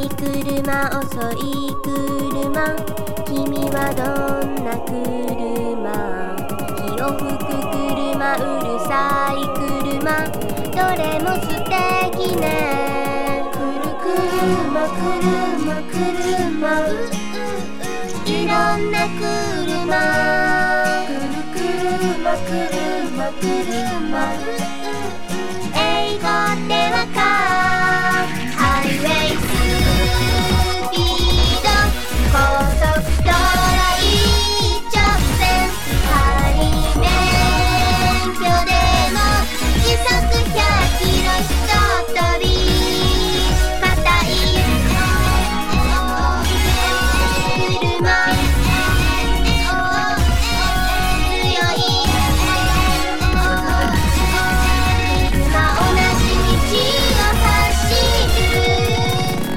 い車遅い車、君はどんな車？火を吹く車、うるさい車、どれも素敵ね。くる車車車、いろんな車、くる車車車、英語ではカー、ハイウェイスピード、高速道路一直線、仮免許でも時速100キロひととび、硬い車、強い車、同じ道を走る。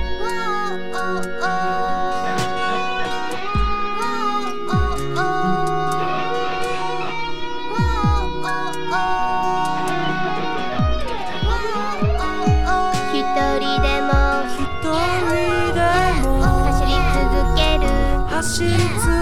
一人でも走り続ける。